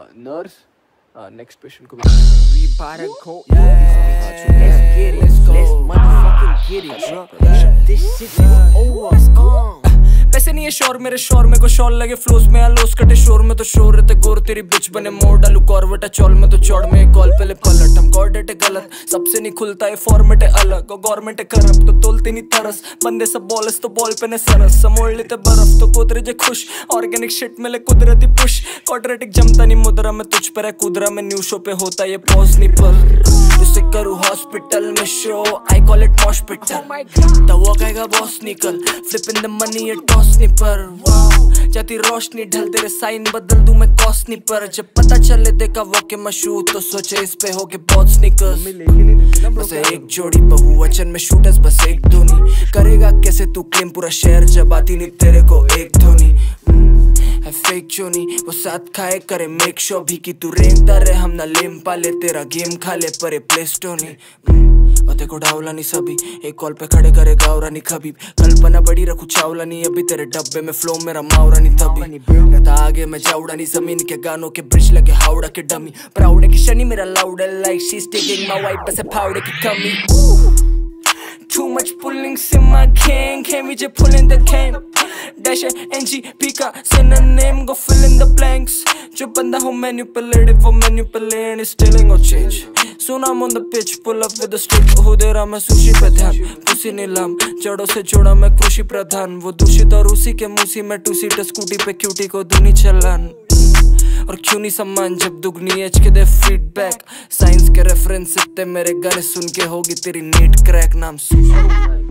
Nurse next patient को We about to go. Let's get it. Let's motherfucking get it. This shit is over. पैसे नहीं है शोर मेरे शोर में को शॉल लगे फ्लोस में आलोस कटे शोर में तो शोर रहते गोर तेरी बिच बने मोड़ डालू कॉर्वेट चौल में तो चौड़ में कॉल पहले पलट हम कॉर्डेट गलत सबसे नहीं खुलता है फॉर्मेट अलग और गवर्नमेंट करप्ट तो तोलते नहीं तरस बंदे सब बॉलस तो बॉल पे ने सरस समोड़ लेते बर्फ तो कुदरे जे खुश ऑर्गेनिक शिट मिले कुदरती पुश क्वाड्रेटिक जमता नहीं मुद्रा में तुझ पर है कुदरा में न्यू शो पे होता ये पॉज नहीं पर उसे करूँ हॉस्पिटल में so I call it hospital तो वो कहेगा बॉस निकल फ्लिप इन द मनी ये टॉस नहीं पर वाओ जाती रोशनी ढल तेरे साइन बदल दूं मैं कॉस नहीं पर जब पता चले देखा वो के मशहूर तो सोचे इस पे हो के बहुत स्निकर्स बस एक जोड़ी बहुवचन में शूटर्स बस एक धोनी करेगा कैसे तू क्लेम पूरा शहर जब आती नहीं तेरे को एक धोनी है फेक चोनी वो साथ खाए करे मेक शो भी कि तू रेंगता रहे हम ना लेम पाले तेरा गेम खा ले पर प्ले स्टोनी और देखो डावला नहीं सभी एक कॉल पे खड़े करे गावरा नहीं खबीब कल्पना बड़ी रखू चावला नहीं अभी तेरे डब्बे में फ्लो मेरा मावरा नहीं तभी रहता आगे मैं जावड़ा नहीं जमीन के गानों के ब्रिज लगे हावड़ा के डमी प्राउड की शनि मेरा लाउड है like she is taking my wife बस फावड़े की कमी Too much pullings in my gang, can't we just pull in the can? Dash NG, Pika, send a name, go fill in the blanks. जो बंदा हो manipulated, वो manipulating is stealing or change. Soon I'm on the pitch, pull up with the stick. हो दे रहा मैं sushi पे ध्यान, pussy नीलाम, जड़ों से जोड़ा मैं कृषि प्रधान. वो दूषित और उसी के मुंह में टू सीटर स्कूटी पे क्यूटी को दूनी चलान. और क्यों नहीं सम्मान जब दुगनी एच के दे फीडबैक साइंस के रेफरेंस इतने मेरे गाने सुन के होगी तेरी नीट क्रैक नाम सुन